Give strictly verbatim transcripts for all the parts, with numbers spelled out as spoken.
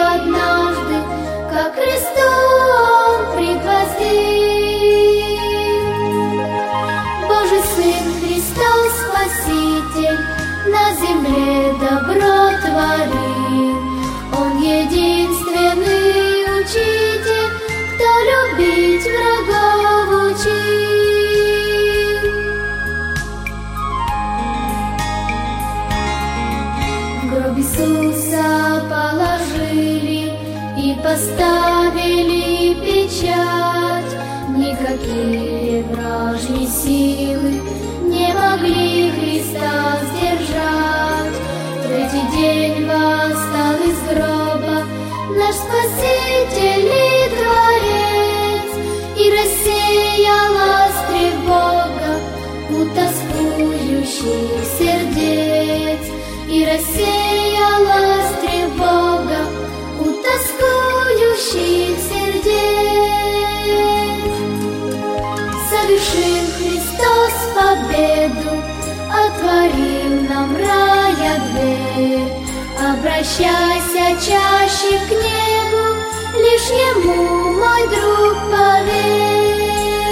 однажды, как кресту он пригвоздил. Божий Сын Христос Спаситель на земле добро творил. Он единственный учитель, кто любить врагов учил. В гроб Иисуса положили и поставили печать. Никакие вражьи силы не могли Христа сдержать. В третий день восстал из гроба наш Спаситель и Творец, и рассеялась тревога у тоскующих сердец, и рассеялась тревога у тоскующих сердец. Совершил Христос победу, отворил нам рая дверь. Обращайся чаще к небу, лишь ему, мой друг, поверь.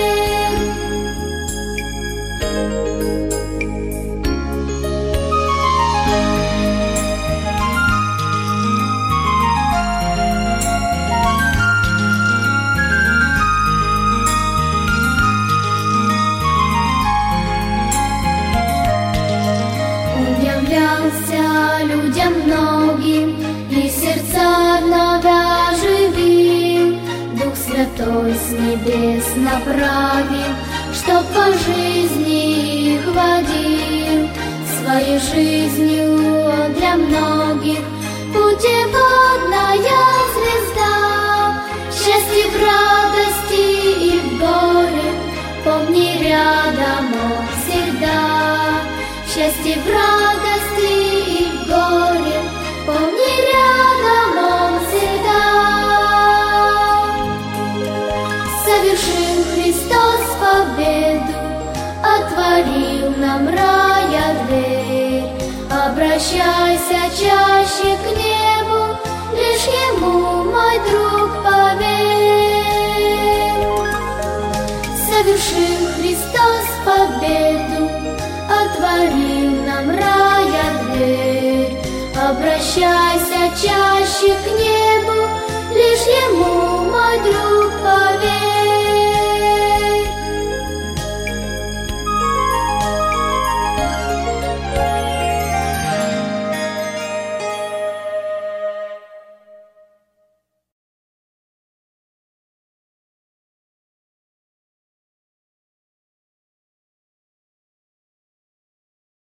Людям многим и сердца вновь оживил. Дух Святой с небес направил, чтоб по жизни их водил. Своей жизнью он для многих путеводная звезда. Счастье в радости и в горе, помни рядом он всегда. Счастье в радости и в горе, помни рядом он всегда. Совершил Христос победу, отворил нам рая дверь. Обращайся чаще к небу, лишь ему, мой друг, поверь. Совершил Христос победу, отворил нам рая дверь. Обращайся чаще